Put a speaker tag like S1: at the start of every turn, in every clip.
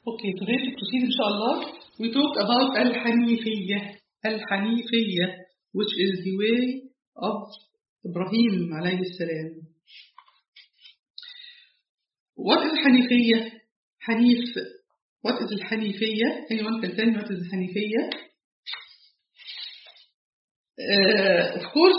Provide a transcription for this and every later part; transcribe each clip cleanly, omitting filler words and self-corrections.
S1: Okay, today to proceed inshallah, we talked about Al-Hanifiyya, which is the way of Ibrahim alayhi salam. What is Hanifiyya? What is Al-Hanifiyya? Anyone can tell me what is Al-Hanifiyya? Of course,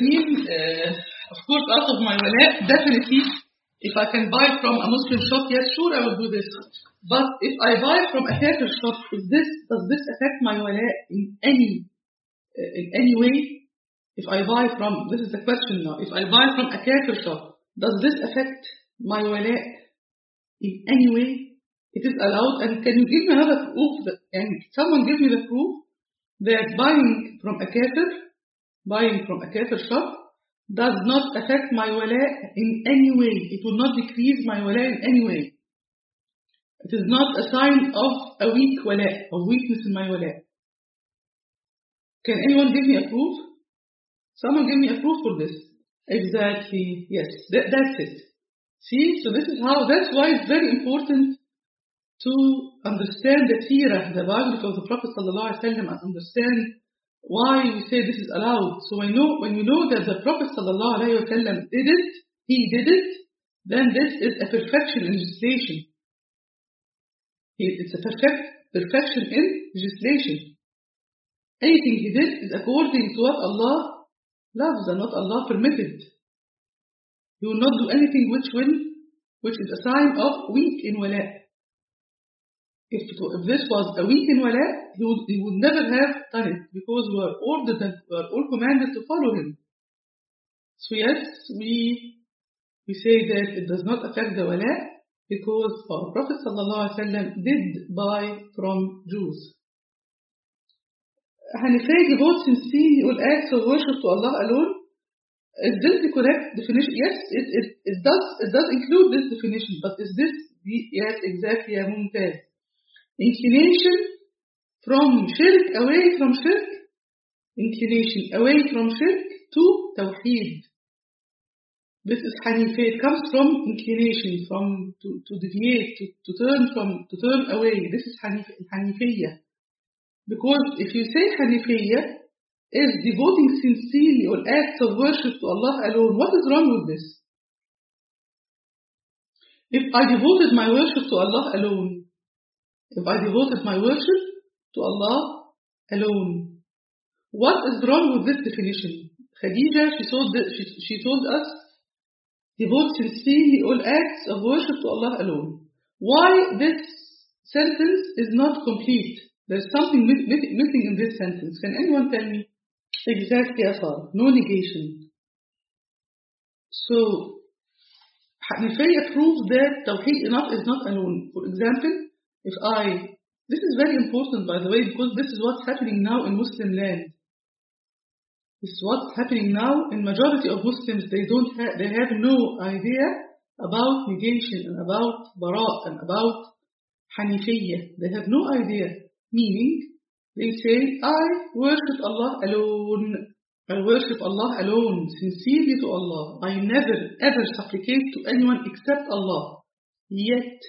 S1: out of my wala, definitely, if I can buy from a Muslim shop, yes, sure, I will do this. But if I buy from a kafir shop, does this affect my wala in any way? If I buy from, this is the question now, if I buy from a kafir shop, does this affect my wala in any way? It is allowed, and can you give me another proof? Someone give me the proof that buying from a kafir shop does not affect my wala in any way. It will not decrease my wala in any way. It is not a sign of a weak wala, of weakness in my wala. Can anyone give me a proof? Someone give me a proof for this. Exactly. Yes, that's it. See, so that's why it's very important to understand the seerah, the biography of the Prophet ﷺ, and understand why we say this is allowed. So when we know that the Prophet ﷺ did it, then this is a perfection in legislation. It's a perfection in legislation. Anything he did is according to what Allah loves and what Allah permitted. He will not do anything which is a sign of weak in wala. If this was a weak in wala, he would never have done it, because we are ordered and we are all commanded to follow him. So yes, we say that it does not affect the wala, because our Prophet ﷺ did buy from Jews. Hanifiyya devotes sincerely all acts of worship to Allah alone. Is this the correct definition? Yes, it does include this definition, but is this yes, exactly, ya mumtaz. Inclination from shirk, away from shirk. Inclination away from shirk to tawheed. This is Hanifiyya. It comes from inclination, from to deviate, to turn away. This is Hanifiyya. Because if you say Hanifiyya is devoting sincerely all acts of worship to Allah alone, what is wrong with this? If I devoted my worship to Allah alone, what is wrong with this definition? Khadija, she told us, devote sincerely all acts of worship to Allah alone. Why this sentence is not complete? There's something missing in this sentence. Can anyone tell me? Exactly, Asar. No negation. So, Hanifiyya proves that Tawheed is not alone. For example, this is very important, by the way, because this is what's happening now in Muslim land. This is what's happening now in majority of Muslims. They have no idea about negation and about bara and about Hanifiyya. They have no idea. Meaning, they say, I worship Allah alone. I worship Allah alone, sincerely to Allah. I never ever supplicate to anyone except Allah. Yet,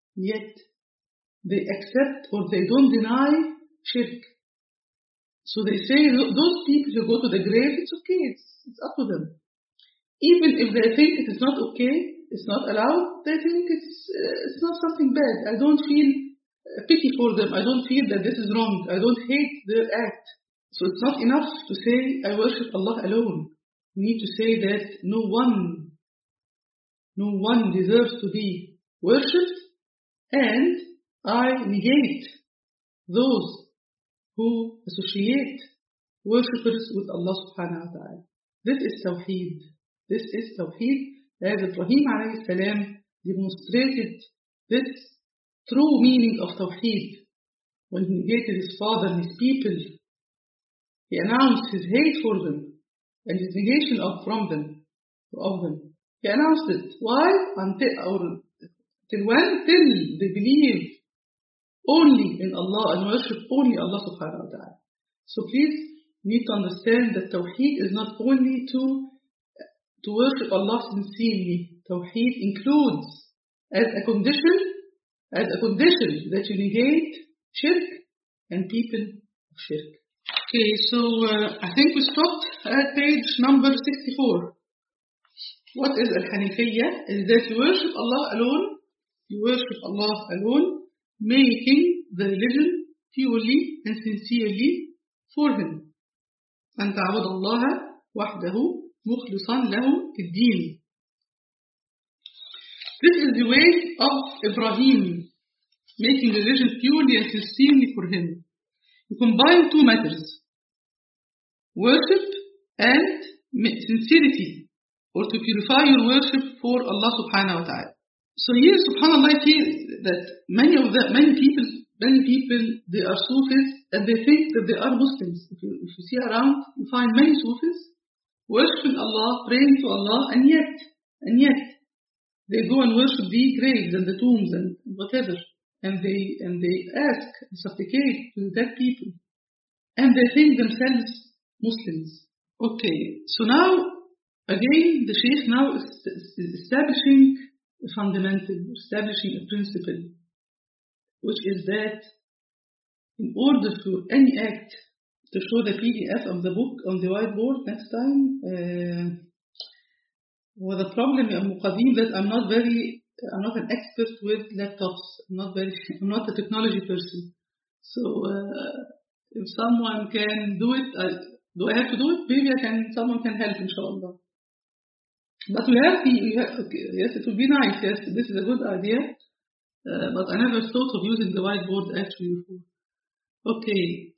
S1: they accept or they don't deny shirk. So they say, those people who go to the grave, it's okay, it's up to them. Even if they think it is not okay, it's not allowed, they think it's not something bad. I don't feel pity for them. I don't feel that this is wrong. I don't hate their act. So it's not enough to say, I worship Allah alone. We need to say that no one deserves to be worshipped, and I negate those who associate worshippers with Allah subhanahu wa ta'ala. This is Tawheed. As Ibrahim alayhi salam demonstrated this true meaning of Tawheed when he negated his father and his people. He announced his hate for them and his negation of them. He announced it. Why? Till when? Till they believe only in Allah and worship only Allah subhanahu wa ta'ala. So please, we need to understand that Tawheed is not only to worship Allah sincerely. Tawheed includes as a condition as a condition that you negate shirk and people of shirk. Okay, so I think we stopped at page number 64. What is Al-Hanifiyya? Is that you worship Allah alone. You worship Allah alone, making the religion purely and sincerely for Him. أن تعبد الله وحده مخلصا له الدين. This is the way of Ibrahim, making religion purely and sincerely for Him. You combine two matters, worship and sincerity, or to purify your worship for Allah subhanahu wa ta'ala. So here, subhanAllah, I see that many people, they are Sufis and they think that they are Muslims. If you see around, you find many Sufis worshiping Allah, praying to Allah, and yet they go and worship the graves and the tombs and whatever, and they ask, supplicate to the dead people, and they think themselves Muslims. Okay, so now again the Shaykh now is establishing a fundamental, establishing a principle, which is that in order for any act to show the PDF of the book on the whiteboard next time. Well, the problem that I'm not an expert with laptops. I'm not a technology person. So if someone can do it, do I have to do it? Maybe someone can help, inshallah. But okay, yes, it would be nice. Yes, this is a good idea. But I never thought of using the whiteboard actually before. Okay.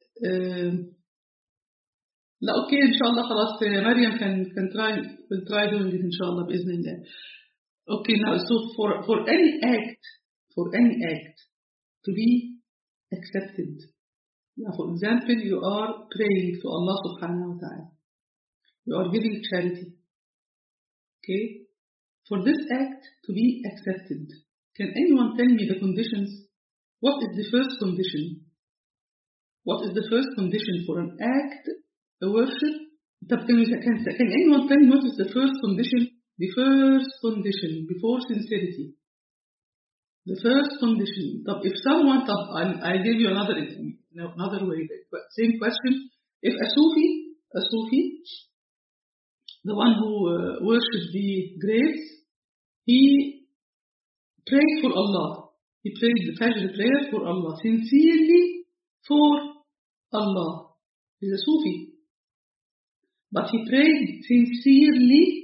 S1: لا okay, inshallah خلاص Maryam will try doing it inshallah بإذن الله. Okay, now so for any act to be accepted. Now, for example, you are praying to Allah subhanahu wa ta'ala. You are giving charity. Okay? For this act to be accepted, can anyone tell me the conditions? What is the first condition? What is the first condition for an act, a worship? Can anyone tell me what is the first condition? The first condition before sincerity. The first condition. If someone, I'll give you another way. Same question. If a Sufi, the one who worships the graves, he prayed for Allah. He prayed the Fajr prayer for Allah, sincerely for Allah. He's a Sufi. But he prayed sincerely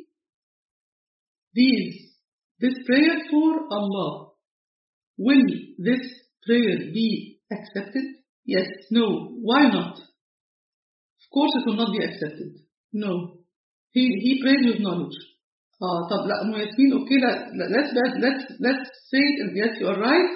S1: this prayer for Allah. Will this prayer be accepted? Yes, no. Why not? Of course it will not be accepted. No. He prayed with knowledge. طب لا مو ياسمين okay let's say it, yes you are right.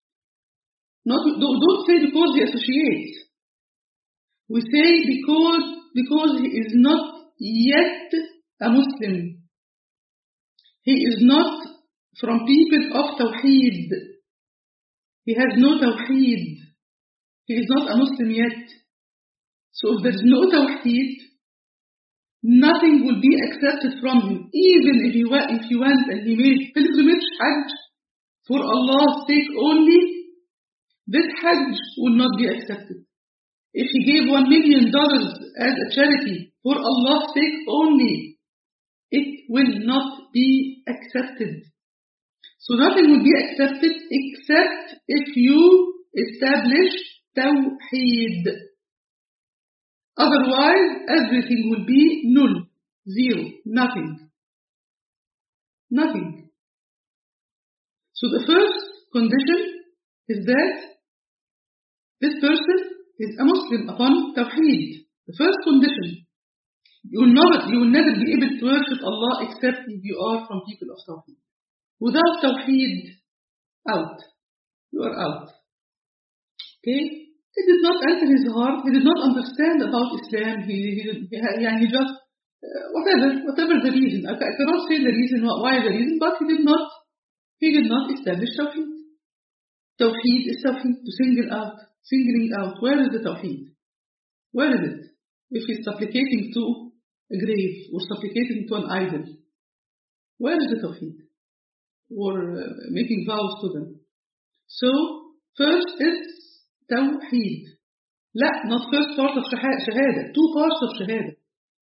S1: Don't say because he associates. We say because he is not yet a Muslim. He is not from people of Tawheed. He has no Tawheed. He is not a Muslim yet. So if there is no Tawheed, nothing will be accepted from him. Even if he went and he made pilgrimage, Hajj, for Allah's sake only, this Hajj will not be accepted. If he gave $1 million as a charity for Allah's sake only, it will not be accepted. So nothing will be accepted except if you establish Tawheed. Otherwise, everything will be null, zero, nothing. Nothing. So the first condition is that this person is a Muslim upon Tawheed. The first condition. You will never be able to worship Allah except if you are from people of Tawheed. Without Tawheed, out. You are out. Okay? He did not enter his heart. He did not understand about Islam. He just, whatever the reason. I cannot say the reason, why the reason, but he did not establish Tawheed. Tawheed is Tawheed, to singling out. Where is the Tawheed? Where is it? If he's supplicating to a grave or supplicating to an idol, where is the Tawheed? Or making vows to them. So first is توحيد. لا, not first part of شهادة. Two parts of شهادة.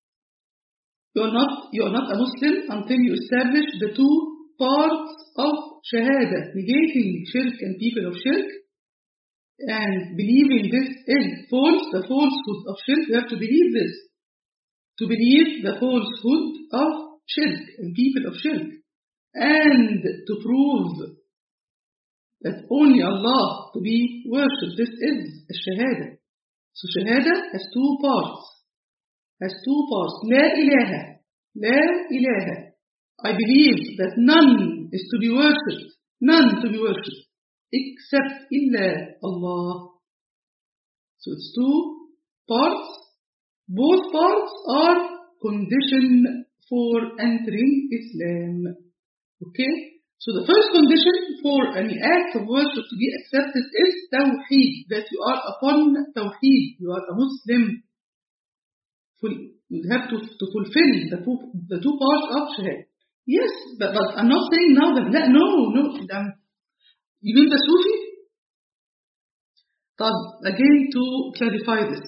S1: You are not a Muslim until you establish the two parts of shahada, negating shirk and people of shirk, and believing this is false, the falsehood of shirk. You have to believe this. To believe the falsehood of shirk and people of shirk, and to prove that only Allah to be worshipped. This is a shahada. So shahada has two parts. La ilaha. La ilaha. I believe that none is to be worshipped. None to be worshipped. Except illa Allah. So it's two parts. Both parts are condition for entering Islam. Okay? So the first condition for any act of worship to be accepted is Tawheed. That you are upon Tawheed. You are a Muslim. You have to fulfill the two parts of Shahada. Yes, but I'm not saying now that no. You mean the Sufi? Again, to clarify this,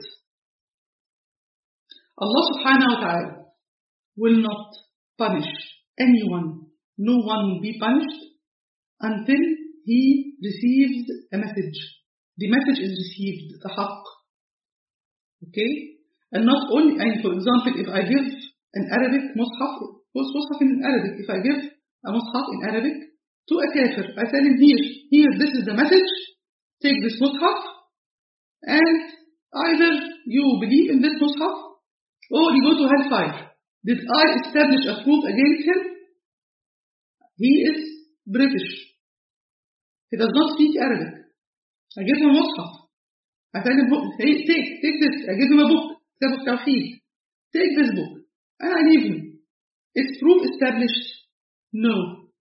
S1: Allah subhanahu wa ta'ala will not punish anyone. No one will be punished until he receives a message. The message is received, the haqq. Okay? And not only, for example, if I give an Arabic mushaf, mushaf in Arabic, if I give a mushaf in Arabic to a kafir, I tell him, here, this is the message, take this mushaf, and either you believe in this mushaf, or you go to hellfire. Did I establish a proof against him? He is British. He does not speak Arabic. I give him a mushaf. I tell him, hey, take this. I give him a book. Kitab al-Tawheed. Take this book. And I leave him. Is proof established? No.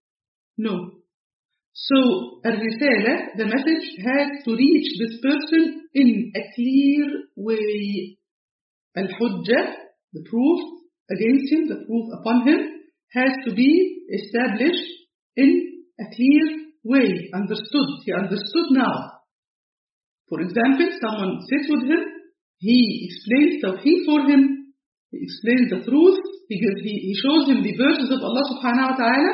S1: So, al-Risala, the message, has to reach this person in a clear way. Al-Hujjah, the proof against him, the proof upon him, has to be established in a clear way. Understood. He understood now. For example, someone sits with him, he explains Tawheed for him, he explains the truth, he shows him the verses of Allah subhanahu wa ta'ala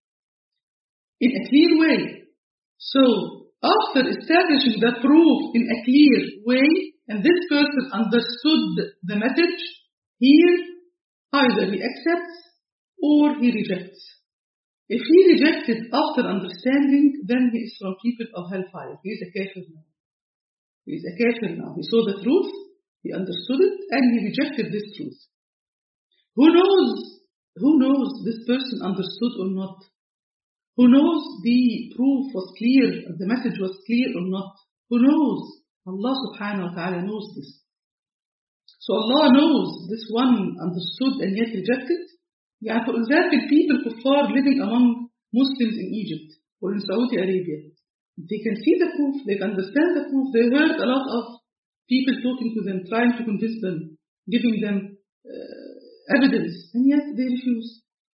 S1: in a clear way. So, after establishing the proof in a clear way, and this person understood the message, here either he accepts or he rejects. If he rejected after understanding, then he is from people of hellfire. He is a kafir now. He saw the truth, he understood it, and he rejected this truth. Who knows this person understood or not? Who knows the proof was clear, the message was clear or not? Who knows? Allah subhanahu wa ta'ala knows this. So Allah knows this one understood and yet rejected. Yeah, for example, people kuffar living among Muslims in Egypt or in Saudi Arabia, they can see the proof, they can understand the proof, they heard a lot of people talking to them, trying to convince them, giving them evidence, and yet they refuse.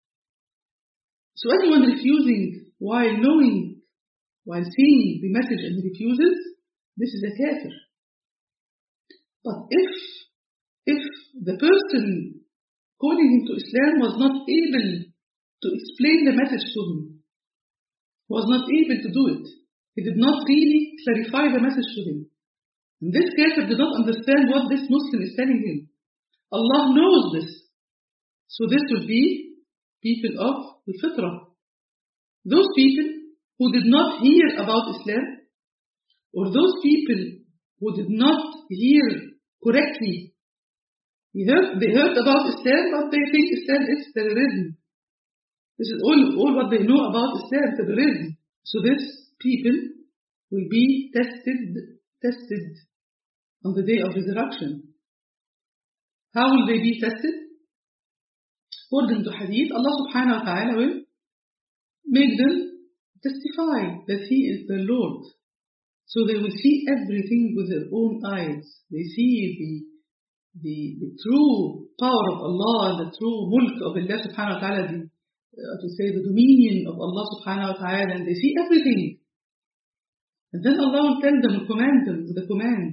S1: So anyone refusing while seeing the message and refuses, this is a kafir. But if the person calling him to Islam was not able to explain the message to him, was not able to do it, he did not really clarify the message to him, and this kafir did not understand what this Muslim is telling him. Allah knows this. So this will be people of the fitrah. Those people who did not hear about Islam, or those people who did not hear correctly. They heard about Islam, but they think Islam is terrorism. This is all what they know about Islam, terrorism. So these people will be tested on the day of resurrection. How will they be tested? According to Hadith, Allah subhanahu wa ta'ala will make them testify that He is their Lord. So they will see everything with their own eyes. They see the true power of Allah, the true mulk of Allah subhanahu wa ta'ala, the dominion of Allah subhanahu wa ta'ala, and they see everything. And then Allah will tell them, command them with a command.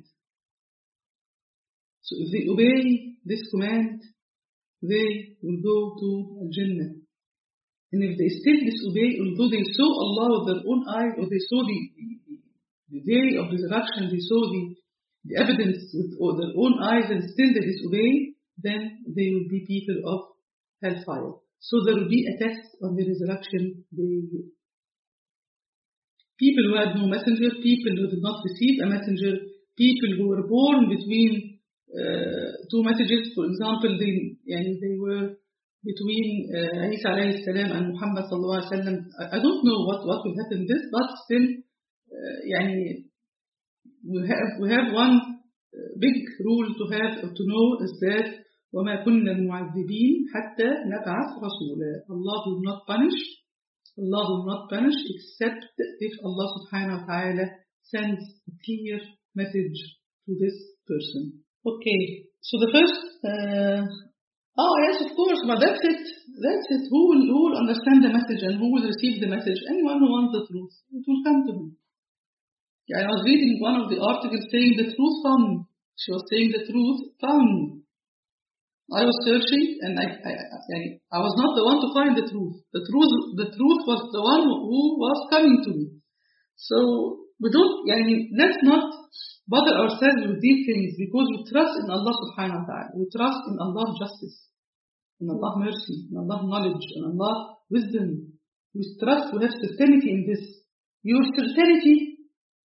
S1: So if they obey this command, they will go to Jannah. And if they still disobey, although they saw Allah with their own eyes, or they saw the day of resurrection, they saw the evidence with their own eyes, and still they disobey, then they will be people of hellfire. So there will be a test on the resurrection day. People who had no messenger, people who did not receive a messenger, people who were born between two messages. For example, they were between Isa alayhi salam and Muhammad sallallahu alayhi wa sallam. I don't know what will happen this, but still, we have one big rule to know is that وَمَا كُنَّا مُعَذِّبِينَ حَتَّى نَبْعَثَ رَسُولًا. Allah will not punish except if Allah subhanahu wa ta'ala sends a clear message to this person. Okay, so the first, yes, of course, but that's it. Who will understand the message and who will receive the message? Anyone who wants the truth, it will come to him. I was reading one of the articles saying the truth found. She was saying the truth found. I was searching and I was not the one to find the truth. The truth was the one who was coming to me. So let's not bother ourselves with these things, because we trust in Allah subhanahu wa ta'ala. We trust in Allah's justice, in Allah's mercy, in Allah's knowledge, in Allah's wisdom. We trust, we have certainty in this. Your certainty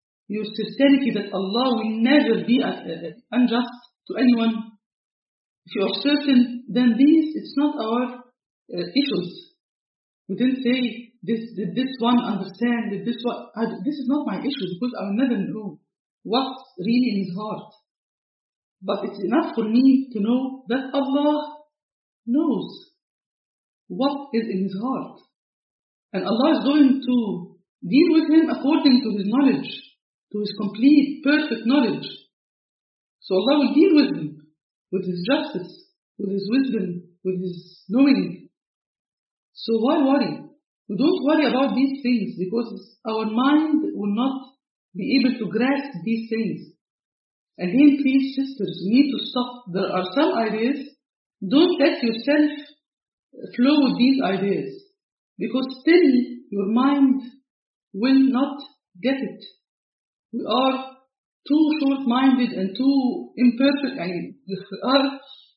S1: that Allah will never be unjust to anyone. If you are certain, then it's not our issues. We didn't say, did this one understand? This is not my issue, because I will never know what's really in his heart. But it's enough for me to know that Allah knows what is in his heart. And Allah is going to deal with him according to his knowledge, to his complete, perfect knowledge. So Allah will deal with him, with his justice, with his wisdom, with his knowing. So why worry? We don't worry about these things, because our mind will not be able to grasp these things. Again, please, sisters, we need to stop. There are some ideas. Don't let yourself flow with these ideas, because still your mind will not get it. We are too short-minded and too imperfect, and we are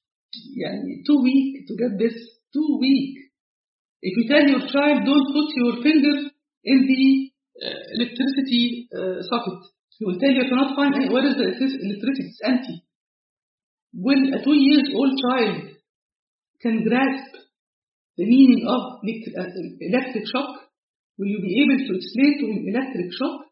S1: too weak to get this. Too weak. If you tell your child, don't put your finger in the electricity socket, he will tell you, I cannot find where is the electricity, it's empty. When a 2-year-old child can grasp the meaning of electric shock, will you be able to explain to him electric shock?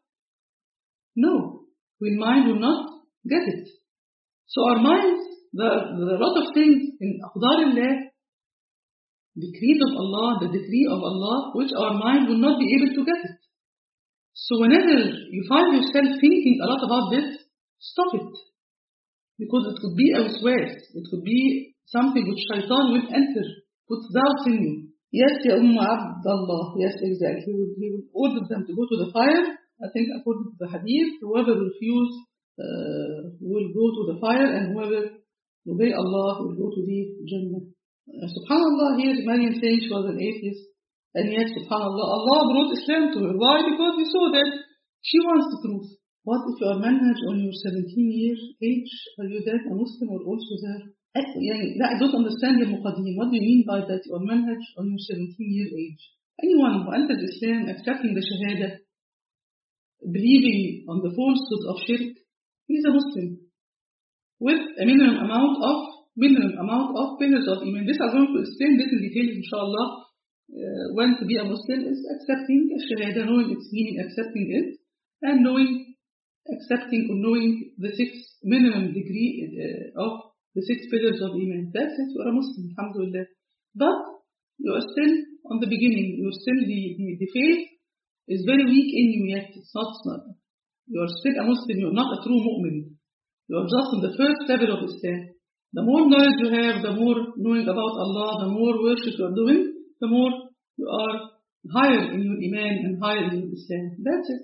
S1: No, his mind will not get it. So our minds, there are a lot of things in Aqdar-illah, decrees of Allah, the decree of Allah, which our mind will not be able to get it. So whenever you find yourself thinking a lot about this, stop it. Because it could be a waswas. It could be something which shaitan will enter, put doubt in you. Yes, Ya Abdullah. Yes, exactly. He will order them to go to the fire. I think according to the hadith, whoever refuse will go to the fire, and whoever obey Allah will go to the Jannah. Subhanallah, here Maryam saying she was an atheist, and yet subhanallah, Allah brought Islam to her. Why? Because He saw that she wants the truth. What if you are manhaj on your 17-year age? Are you then a Muslim or also there? I don't understand your muqaddim. What do you mean by that? You are manhaj on your 17-year age. Anyone who enters Islam, accepting the shahada, believing on the falsehood of shirk, he is a Muslim with a minimum amount of pillars of iman. This I'm going to explain this in detail, inshallah. When to be a Muslim is accepting a shahada, knowing its meaning, accepting it, and accepting or knowing the 6 minimum degree of the 6 pillars of iman. That's it. You are a Muslim, alhamdulillah. But you are still on the beginning. You are still the faith is very weak in you yet. It's not. You are still a Muslim. You are not a true mu'min. You are just on the first level of Islam. The more knowledge you have, the more knowing about Allah, the more worship you are doing, the more you are higher in your iman and higher in your Islam. That's it.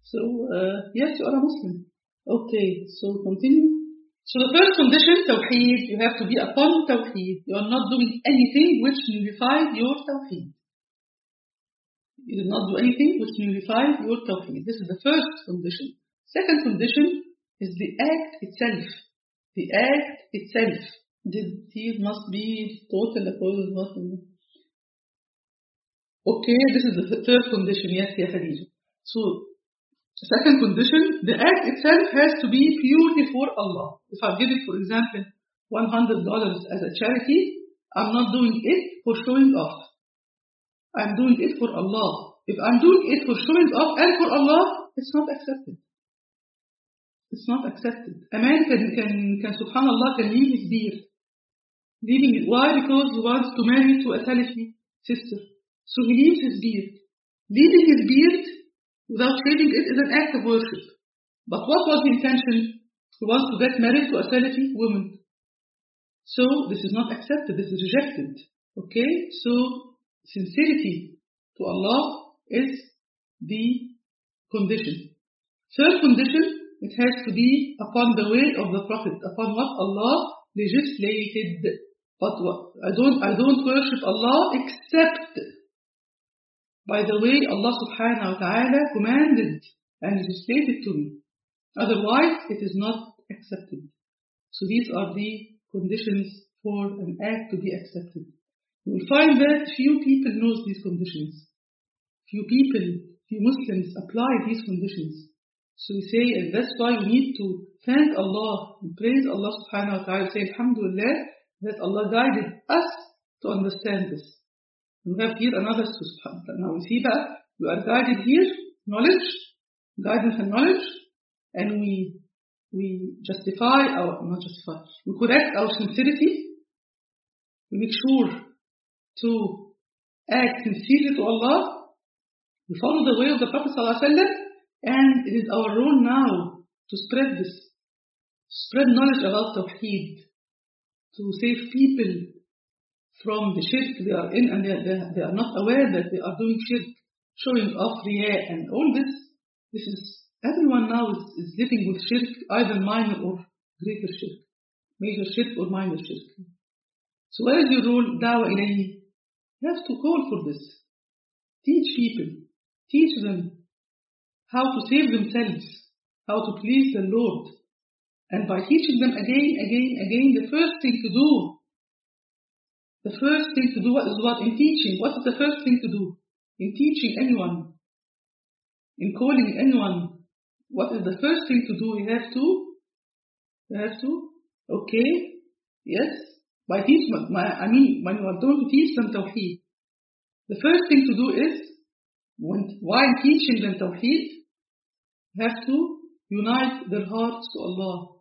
S1: So, yes, you are a Muslim. Okay, so continue. So the first condition, Tawheed, you have to be upon Tawheed. You are not doing anything which nullifies your Tawheed. You did not do anything which nullifies your Tawheed. This is the first condition. Second condition is the act itself. The act itself. The deed must be total according. Okay, this is the third condition. Yes, ya Khadija. So, second condition, the act itself has to be purely for Allah. If I give it, for example, $100 as a charity, I'm not doing it for showing off. I'm doing it for Allah. If I'm doing it for showing off and for Allah, it's not accepted. It's not accepted. A man can subhanallah, can leave his beard. Leaving it. Why? Because he wants to marry to a Salafi sister. So he leaves his beard. Leaving his beard without shaving it is an act of worship. But what was the intention? He wants to get married to a Salafi woman. So this is not accepted. This is rejected. Okay? So sincerity to Allah is the condition. Third condition, it has to be upon the way of the Prophet, upon what Allah legislated. But I don't worship Allah except by the way Allah subhanahu wa ta'ala commanded and legislated to me. Otherwise, it is not accepted. So these are the conditions for an act to be accepted. You will find that few people know these conditions. Few Muslims apply these conditions. So we say, and that's why we need to thank Allah and praise Allah subhanahu wa ta'ala, say alhamdulillah that Allah guided us to understand this. We have here another subhanallah. Now we see that we are guided here, knowledge, guidance and knowledge, and we justify we correct our sincerity, we make sure to act sincerely to Allah, we follow the way of the Prophet ﷺ, and it is our role now to spread this, spread knowledge about Tawheed, to save people from the shirk they are in, and they are not aware that they are doing shirk, showing off riyah and all this. This is, everyone now is living with shirk, either minor or greater shirk, major shirk or minor shirk. So where is your role? Dawah ilayhi. You have to call for this. Teach people. Teach them how to save themselves, how to please the Lord. And by teaching them again, the first thing to do in teaching. What is the first thing to do? In teaching anyone, in calling anyone, what is the first thing to do? You have to, okay, yes, by teaching, when you are going to teach them Tawheed, the first thing to do is, while teaching them Tawheed, you have to unite their hearts to Allah.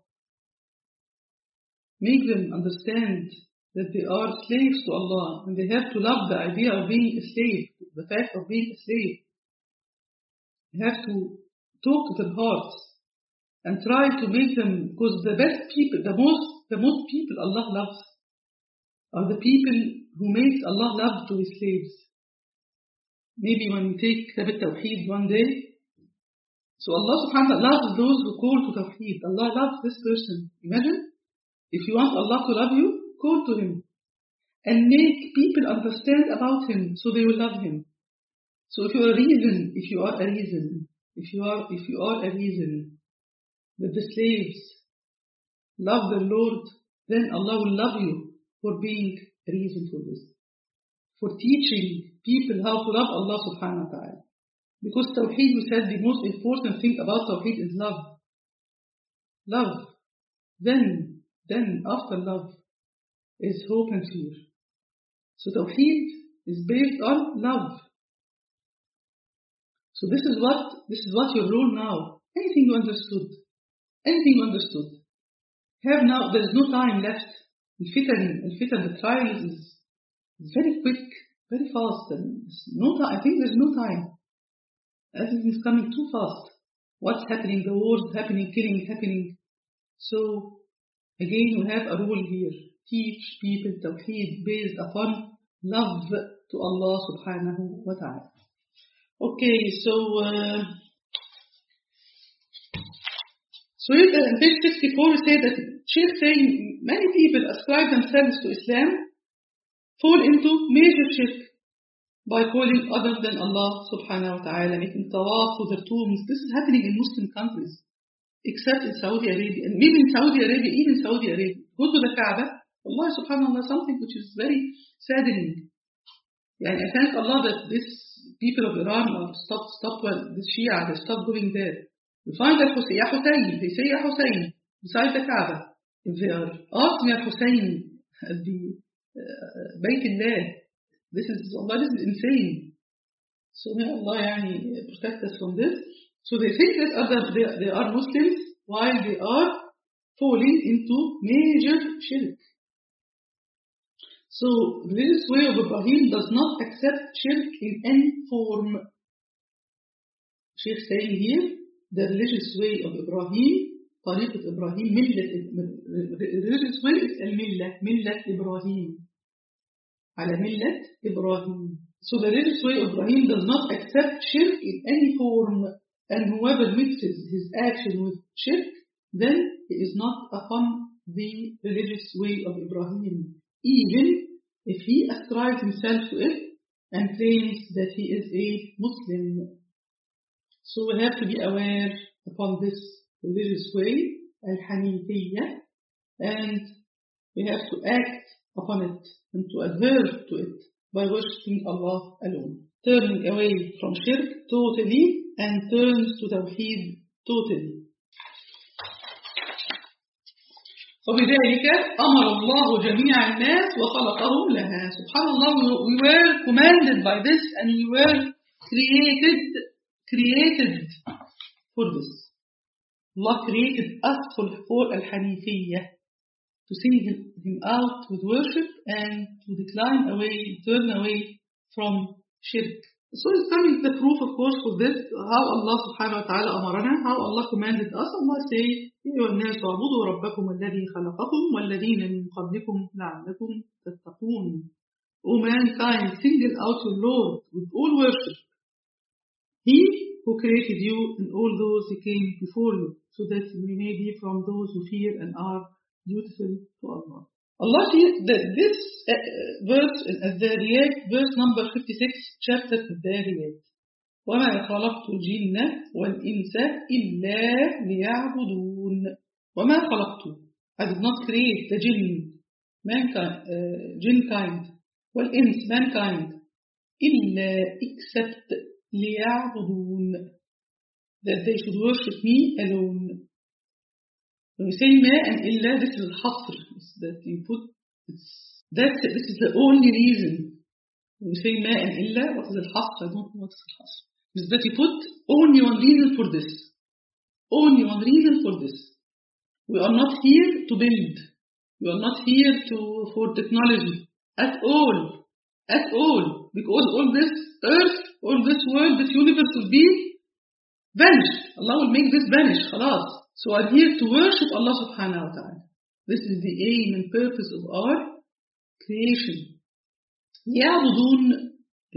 S1: Make them understand that they are slaves to Allah, and they have to love the idea of being a slave, the fact of being a slave. You have to talk to their hearts and try to make them, because the best people, the most people Allah loves are the people who makes Allah love to his slaves. Maybe when we take Kitab al-Tawheed one day, so Allah subhanahu wa ta'ala loves those who call to Tawheed. Allah loves this person. Imagine, if you want Allah to love you, call to him and make people understand about him so they will love him. So if you are a reason that the slaves love the Lord, then Allah will love you for being a reason for this, for teaching people how to love Allah subhanahu wa ta'ala. Because Tawheed, we said, the most important thing about Tawheed is love. Love. Then after love is hope and fear. So Tawheed is based on love. So this is what your role now. Anything you understood. Have now, there is no time left. The trial is very quick, very fast, and no time. I think there's no time. Everything is coming too fast. What's happening? The wars happening, killing happening. So again, we have a role here. Teach people Tawheed based upon love to Allah subhanahu wa ta'ala. Okay, so So in page 64 we say that Sheikh saying many people ascribe themselves to Islam fall into major shirk by calling other than Allah subhanahu wa ta'ala, making tawaf to their tombs. This is happening in Muslim countries, except in Saudi Arabia. And maybe in Saudi Arabia, even Saudi Arabia, go to the Kaaba, Allah subhanAllah, something which is very saddening. And I thank Allah that this people of Iran are stopped the Shia, they stopped going there. You find that Ya Hussein, they say Ya Hussein, beside the Kaaba. If they are asking Ya Hussein at the Bayt Allah, this is insane. So may Allah protect us from this. So they think that they are Muslims while they are falling into major shirk. So the religious way of Ibrahim does not accept shirk in any form. Sheikh saying here, the religious way of Ibrahim, طريقة إبراهيم, religious way is ملة إبراهيم. على ملة إبراهيم. So the religious way of Ibrahim does not accept shirk in any form, and whoever mixes his action with shirk, then he is not upon the religious way of Ibrahim, even if he ascribes himself to it and claims that he is a Muslim. So we have to be aware upon this religious way, al-Hanifiyya, and we have to act upon it and to adhere to it by worshiping Allah alone, turning away from shirk totally and turns to tawheed totally. وبذلك أمر الله جميع الناس وخلقهم لها. Subhanallah, we were commanded by this and we were created for this. Allah created us for al-Hanifiyya, to single him out with worship and to turn away from shirk. So it's coming the proof, of course, for this, how Allah subhanahu wa ta'ala amarana, how Allah commanded us. Allah say, أيها الناس اعبدوا ربكم الذي خلقكم والذين من قبلكم لعلكم تتقون. O mankind, single out your Lord with all worship. He who created you and all those who came before you, so that we may be from those who fear and are dutiful to Allah. Allah says that this verse in Al-Dhariyat, verse number 56, chapter Al-Dhariyat. وَمَا خَلَقْتُ الْجِنَّ وَالْإِنسَ إِلَّا لِيَعْبُدُونَ. وَمَا خَلَقْتُ, I did not create the jinn, mankind, jinn kind, وَالْإِنسِ, mankind, إِلَّا except لِيَعْبُدُونَ, that they should worship me alone. When we say ma and illa, this is al-hasr, that you put, this is the only reason. When we say ma and illa, what is al-hasr? I don't know what is al-hasr. Is that you put only one reason for this. Only one reason for this. We are not here to build. We are not here for technology. At all. At all. Because all this earth, all this world, this universe will be vanished. Allah will make this vanish. Khalas. So I'm here to worship Allah subhanahu wa ta'ala. This is the aim and purpose of our creation. يعبدون,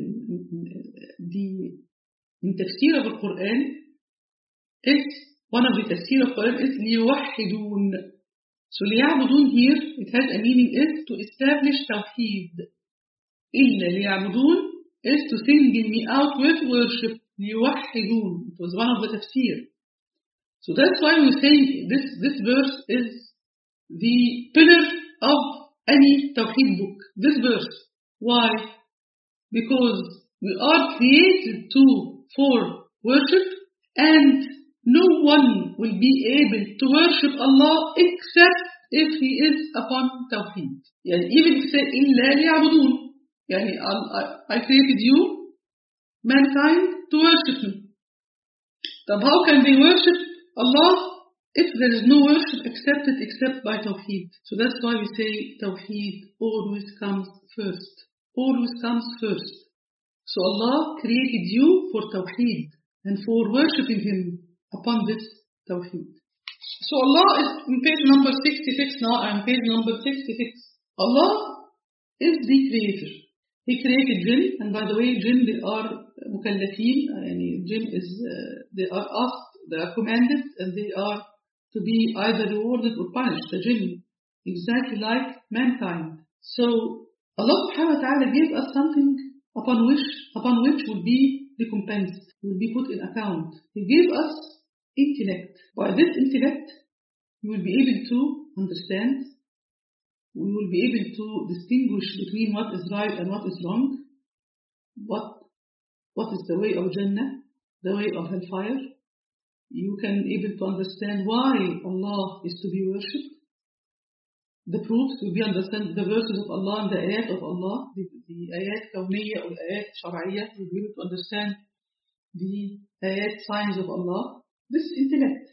S1: in tafsir of the Quran, one of the tafsir of the Quran is ليوحدون. So ليعبدون here, it has a meaning is to establish tawheed. إلا ليعبدون is to single me out with worship. ليوحدون. It was one of the tafsir. So that's why we say this verse is the pillar of any tawheed book. This verse. Why? Because we are created for worship, and no one will be able to worship Allah except if he is upon tawheed. Even if you say إِلَّا لِيَعْبُدُونَ, I created you, mankind, to worship me. So how can they worship Allah if there is no worship accepted except by tawheed? So that's why we say tawheed always comes first. Always comes first. So Allah created you for tawheed and for worshipping Him upon this tawheed. So Allah is in page number 66 now, and page number 66. Allah is the creator. He created jinn, and by the way, jinn, they are mukallafeen, jinn is, they are asked, they are commanded, and they are to be either rewarded or punished, the jinn, exactly like mankind. So Allah subhanahu wa ta'ala gave us something upon which will be recompensed, will be put in account. He gave us intellect. By this intellect, you will be able to understand, we will be able to distinguish between what is right and what is wrong, what is the way of Jannah, the way of hellfire. You can be able to understand why Allah is to be worshipped. The proofs will be understand the verses of Allah and the ayat of Allah, the ayat kawniyya or ayat shar'iyya. You'll be able to understand the ayat signs of Allah. This is intellect.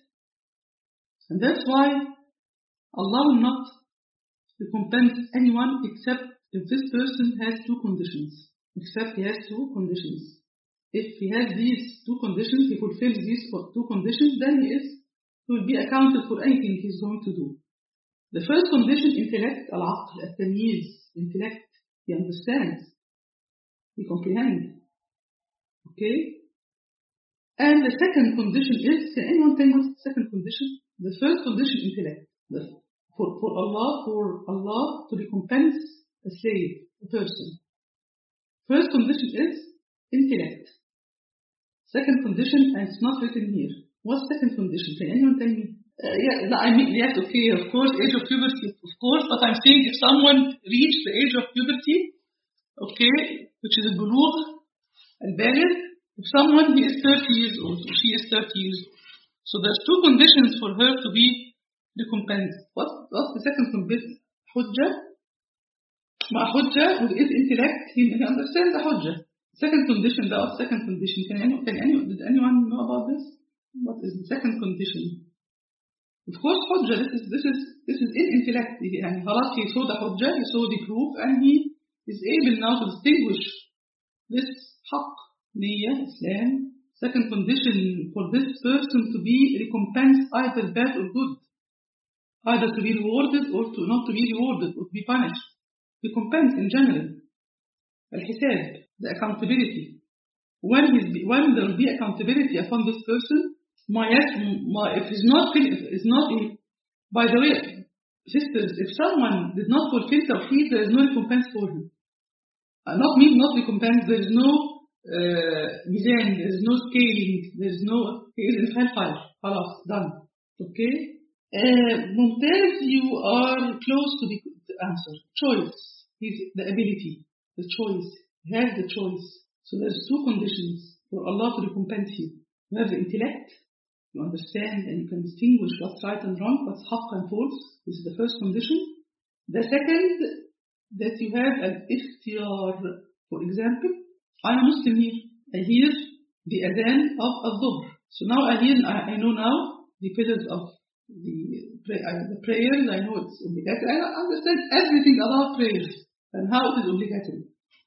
S1: And that's why Allah will not recompense anyone except if this person has two conditions. Except he has two conditions. If he has these two conditions, he fulfills these two conditions, then he will be accounted for anything he's going to do. The first condition, intellect, al-aql, al-tamyiz, intellect. He understands. He comprehends. Okay? And the second condition is, can anyone tell me what's the second condition? The first condition, intellect. For Allah to recompense a slave, a person. First condition is intellect. Second condition, and it's not written here. What's second condition? Can anyone tell me? Yes, okay, of course, age of puberty, of course, but I'm saying if someone reached the age of puberty, okay, which is al-bulugh, al-baligh, if someone, he is 30 years old, or she is 30 years old. So there's two conditions for her to be recompensed. What's the second condition? Hujjah. Hujjah, with his intellect, he understands the hujjah. Second condition, did anyone know about this? What is the second condition? Of course, hujjah, this is in intellect. He saw the hujjah, he saw the proof, and he is able now to distinguish this haqq, niyyah, Islam. Second condition for this person to be recompensed, either bad or good. Either to be rewarded or to not to be rewarded, or to be punished. Recompense in general. Al-hisab, the accountability. When there will be accountability upon this person, if it's not, by the way, sisters, if someone did not fulfill tawheed, there is no recompense for him. Not recompense, there is no mizan, there is no scaling, he is in hellfire. Khalas, done. Okay? Mumtaz, you are close to the answer. Choice is the ability, the choice. He has the choice. So there's two conditions for Allah to recompense you. You have the intellect, you understand and you can distinguish what's right and wrong, what's haqq and false. This is the first condition. The second, that you have an ikhtiyar. For example, I'm a Muslim here. I hear the adhan of al-dhuhr. So now I know now the pillars of the prayers. I know it's obligatory. I understand everything about prayers and how it is obligatory.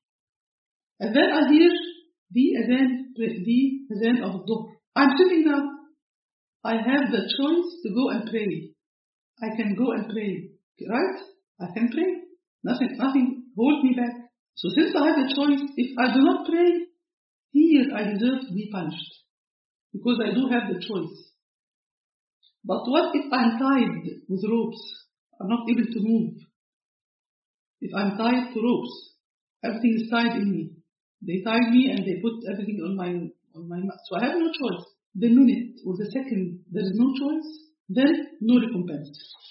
S1: And then I hear the adhan of dhuhr. I'm sitting now. I have the choice to go and pray. I can go and pray. Right? I can pray. Nothing holds me back. So since I have the choice, if I do not pray, here I deserve to be punished. Because I do have the choice. But what if I'm tied with ropes? I'm not able to move. If I'm tied to ropes, everything is tied in me. They tied me and they put everything on my mouth. So I have no choice. The minute or the second there is no choice, then no recompense.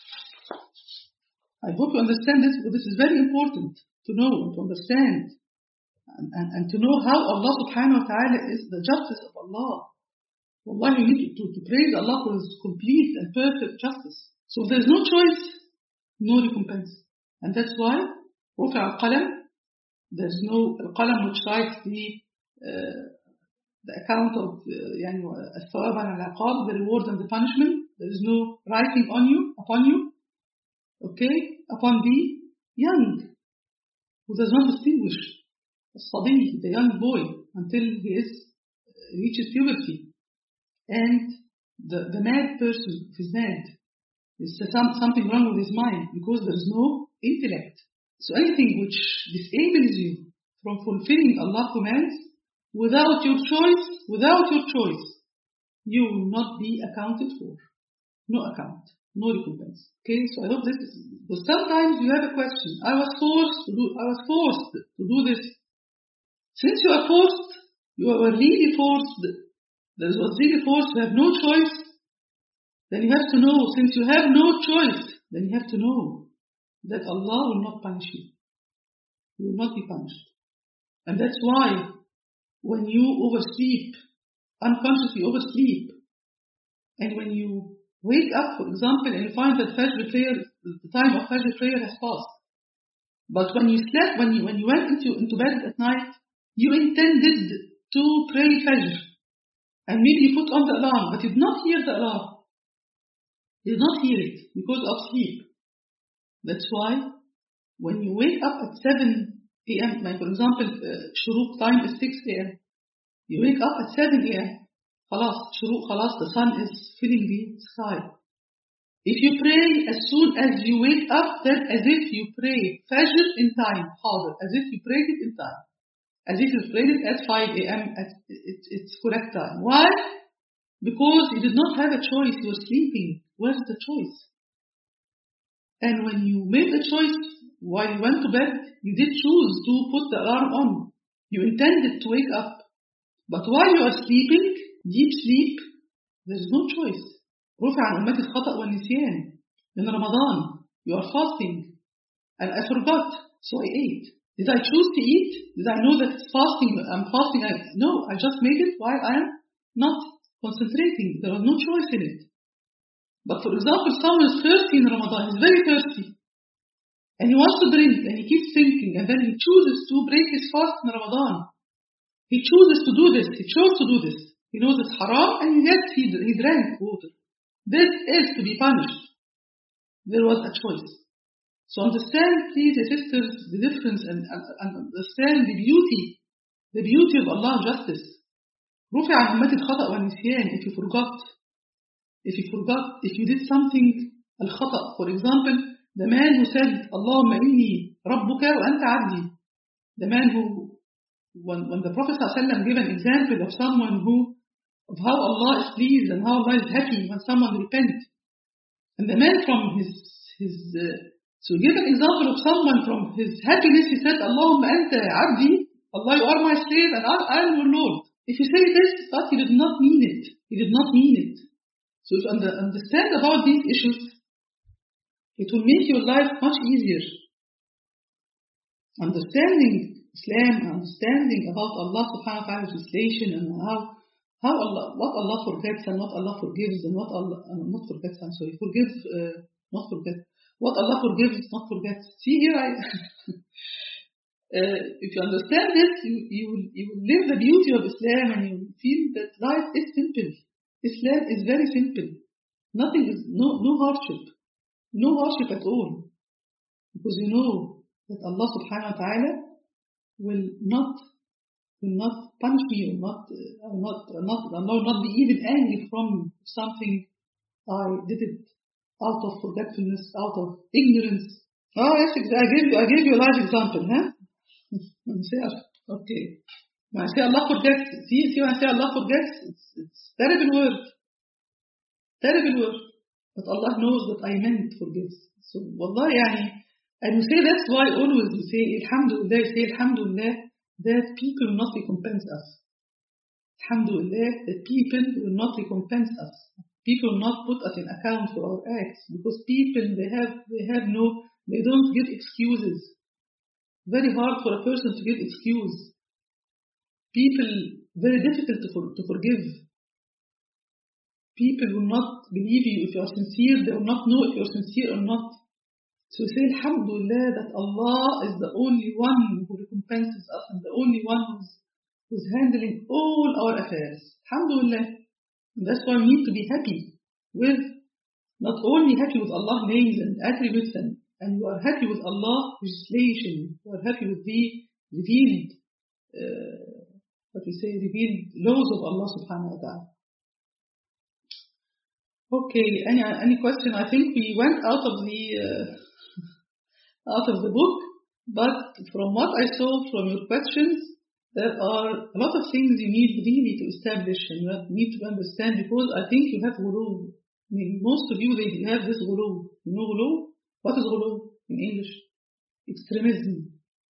S1: I hope you understand this, because this is very important to know, to understand, and to know how Allah subhanahu wa ta'ala is the justice of Allah. Wallahi, you need to praise Allah for His complete and perfect justice. So if there is no choice, no recompense. And that's why رفع القلم, there is no qalam which writes the account of الثواب and al-iqab, the reward and the punishment. There is no writing upon you, okay, upon the young, who does not distinguish, الصبي, the young boy, until he reaches puberty. And the mad person, if he's mad, there's something wrong with his mind, because there is no intellect. So anything which disables you from fulfilling Allah's commands, without your choice, you will not be accounted for. no account, no recompense. Okay, so I hope this is, because sometimes you have a question. I was forced to do this. Since you are forced, you were really forced, there was really forced, you have no choice, then you have to know, since you have no choice, then you have to know that Allah will not punish you. You will not be punished. And that's why when you oversleep, unconsciously oversleep, and when you wake up, for example, and you find that Fajr prayer, the time of Fajr prayer has passed. But when you slept, when you went into bed at night, you intended to pray Fajr. And maybe you put on the alarm, but you did not hear the alarm. You did not hear it because of sleep. That's why when you wake up at 7 a.m., like for example, Shuruq time is 6 a.m. You wake up at 7 a.m. Khalas, Shuruq, khalas, the sun is filling the sky. If you pray as soon as you wake up, then as if you pray Fajr in time, harder, as if you prayed it in time. As if you prayed it at 5 a.m. at its correct time. Why? Because you did not have a choice, you were sleeping. Where's the choice? And when you made the choice while you went to bed, you did choose to put the alarm on. You intended to wake up. But while you are sleeping, deep sleep, there's no choice. رفع عن أمتي الخطأ والنسيان. In Ramadan, you are fasting. And I forgot, so I ate. Did I choose to eat? Did I know that it's fasting? I'm fasting. No, I just made it while I am not concentrating. There was no choice in it. But for example, someone is thirsty in Ramadan. He's very thirsty. And he wants to drink. And he keeps thinking. And then he chooses to break his fast in Ramadan. He chooses to do this. He chose to do this. He knows it's haram. And yet he drank water. This is to be punished. There was a choice. So understand, please, sisters, the difference and understand the beauty of Allah's justice. رفع عن أمتي الخطأ والنسيان. If you did something, الخطأ, for example, the man who said, اللهم إني ربك وأنت عبدي. The man who, when the Prophet ﷺ gave an example of someone of how Allah is pleased and how Allah is happy when someone repents. And the man from so give an example of someone from his happiness, he said, Allahumma anta abdi, Allah, you are my slave and I am your Lord. If you say this, but he did not mean it. He did not mean it. So if you understand about these issues, it will make your life much easier. Understanding Islam, understanding about Allah subhanahu wa ta'ala's legislation and how Allah, what Allah forgets and what Allah forgives and what Allah, not forgets, I'm sorry, forgives, not forget. What Allah forgives, not forgets. See here, if you understand this, you will live the beauty of Islam and you will feel that life is simple. Islam is very simple. Nothing is, no hardship. No hardship at all. Because you know that Allah subhanahu wa ta'ala will not punish me, Allah will not be even angry from something I did it out of forgetfulness, out of ignorance. Oh yes, I gave you a large example, huh? Okay. When I say Allah forgets, see when I say Allah forgets, it's terrible word. Terrible word. But Allah knows that I meant forgives. So wallah yani, and you say that's why always you say Alhamdulillah, that people will not recompense us. Alhamdulillah, that people will not recompense us. People will not put us in account for our acts because people they don't give excuses. Very hard for a person to give excuse. People very difficult to forgive. People will not believe you if you are sincere. They will not know if you are sincere or not. So say Alhamdulillah that Allah is the only one who recompenses us and the only one who's handling all our affairs. Alhamdulillah. And that's why we need to be happy with, not only happy with Allah's names and attributes and you are happy with Allah's legislation. You are happy with the revealed, revealed laws of Allah subhanahu wa ta'ala. Okay, any question? I think we went out of the book, but from what I saw from your questions, there are a lot of things you need really to establish and you need to understand because I think you have ghurur. mean, most of you, they have this ghulu. You know ghulu? What is ghulu in English? Extremism.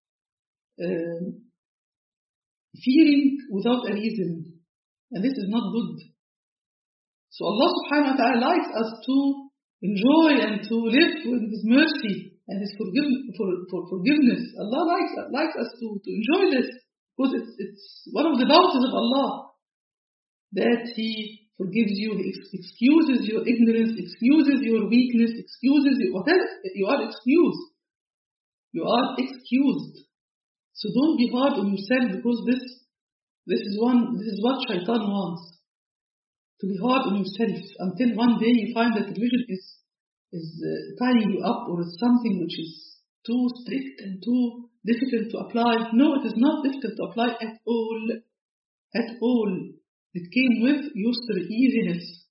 S1: Fearing without a reason. And this is not good. So Allah subhanahu wa ta'ala likes us to enjoy and to live with His mercy and His forgiveness. Allah likes us to enjoy this because it's one of the bounties of Allah that He forgives you, He excuses your ignorance, excuses your weakness, excuses you, whatever, you are excused. You are excused. So don't be hard on yourself because this is what Shaitan wants. To be hard on yourself until one day you find that religion is tying you up, or it's something which is too strict and too difficult to apply. No, it is not difficult to apply at all. At all. It came with yusr, easiness.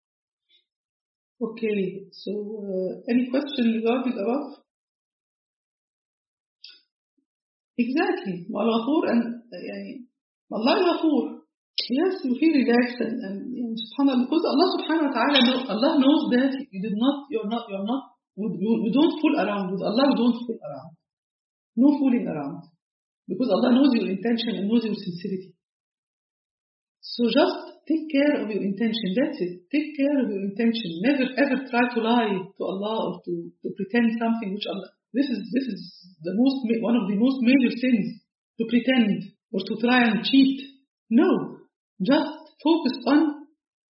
S1: Okay, so any question regarding above? Exactly. Al-Ghafur and Allah al-Ghafur. Yes, you feel relaxed and subhanAllah, because Allah subhanahu wa ta'ala Allah knows that you don't fool around with Allah. You don't fool around. No fooling around, because Allah knows your intention and knows your sincerity. So just take care of your intention. That's it. Take care of your intention. Never ever try to lie to Allah or to pretend something which Allah. This is one of the most major sins, to pretend or to try and cheat. No, just focus on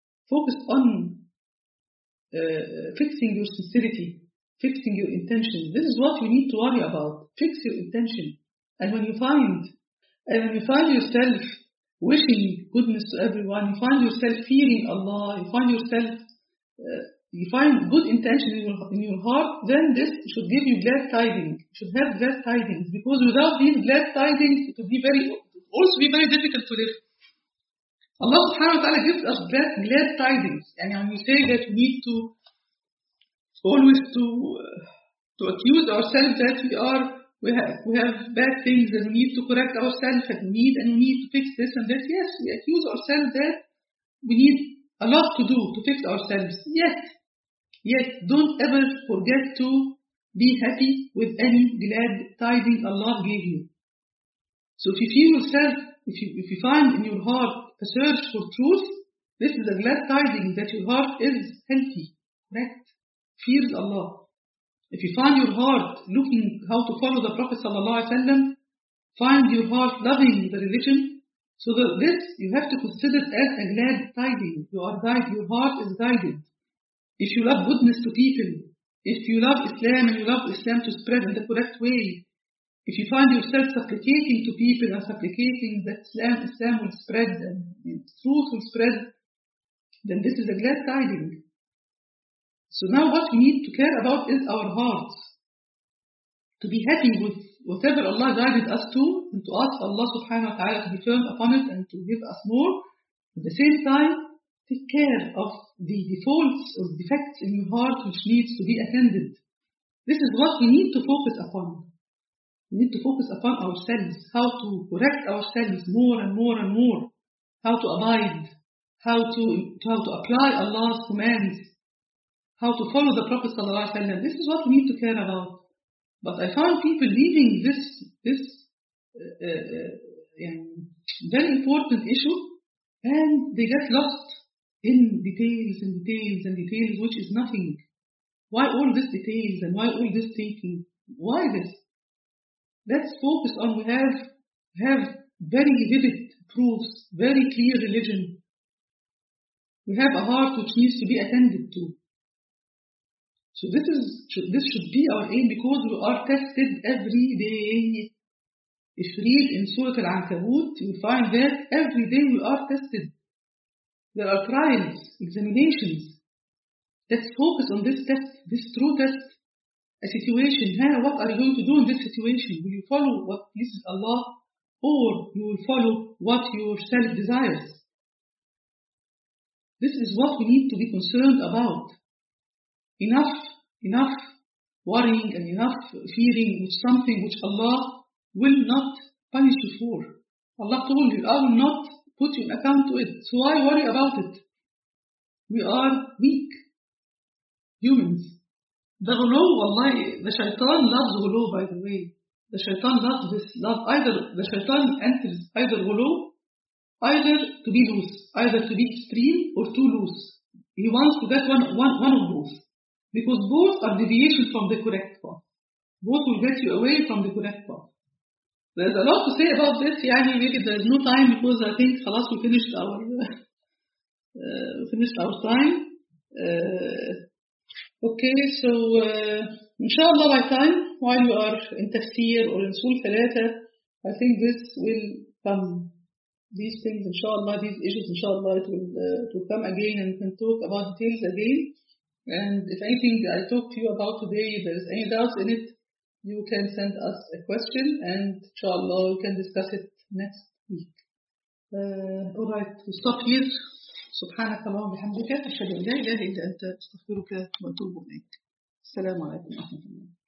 S1: fixing your sincerity, fixing your intention. This is what you need to worry about. Fix your intention. And when you find yourself wishing goodness to everyone, you find yourself fearing Allah, you find good intention in your heart, then this should give you glad tidings. You should have glad tidings, because without these glad tidings, it would also be very difficult to live. Allah subhanahu wa ta'ala gives us glad tidings. And when we say that we need to always to accuse ourselves that we have bad things and we need to correct ourselves and we need to fix this and that. Yes, we accuse ourselves that we need a lot to do to fix ourselves. Yet don't ever forget to be happy with any glad tidings Allah gave you. So if you feel yourself, if you find in your heart a search for truth, this is a glad tidings that your heart is healthy, correct, fears Allah. If you find your heart looking how to follow the Prophet ﷺ, find your heart loving the religion, so that this you have to consider as a glad tidings. You are guided, your heart is guided. If you love goodness to people, if you love Islam and you love Islam to spread in the correct way, if you find yourself supplicating to people and supplicating that Islam will spread and truth will spread, then this is a glad tidings. So now what we need to care about is our hearts. To be happy with whatever Allah guided us to, and to ask Allah subhanahu wa ta'ala to be firm upon it and to give us more. At the same time, take care of the defaults or defects in your heart which needs to be attended. This is what we need to focus upon. We need to focus upon ourselves, how to correct ourselves more and more and more, how to abide, how to apply Allah's commands, how to follow the Prophet ﷺ. This is what we need to care about. But I found people leaving this very important issue, and they get lost in details and details and details, which is nothing. Why all this details and why all this thinking? Why this? Let's focus on we have very vivid proofs, very clear religion. We have a heart which needs to be attended to. So this should be our aim, because we are tested every day. If you read in Surah Al-Ankabut, you will find that every day we are tested. There are trials, examinations. Let's focus on this test, this true test. A situation. What are you going to do in this situation? Will you follow what pleases Allah, or you will follow what your self desires? This is what we need to be concerned about. Enough worrying and enough fearing with something which Allah will not punish you for. Allah told you, I will not put you in account to it. So why worry about it? We are weak. humans. The غلو والله, the shaitan loves غلو, by the way. The shaitan loves this. The shaitan enters either غلو, either to be loose, either to be extreme or too loose. He wants to get one of both. Because both are deviation from the correct path. Both will get you away from the correct path. There's a lot to say about this. Maybe there's no time because I think خلاص we finished our time. Okay, so inshallah by time while you are in tafsir or in Sul Thalatha, I think this will come. These things, inshallah, these issues, inshallah, it will come again and we can talk about details again. And if anything I talked to you about today, if there is any doubts in it, you can send us a question and inshallah we can discuss it next week. Alright, we stop here. سبحانك اللهم وبحمدك أشهد أن لا إله إلا أنت أستغفرك وأتوب إليك. السلام عليكم ورحمة الله.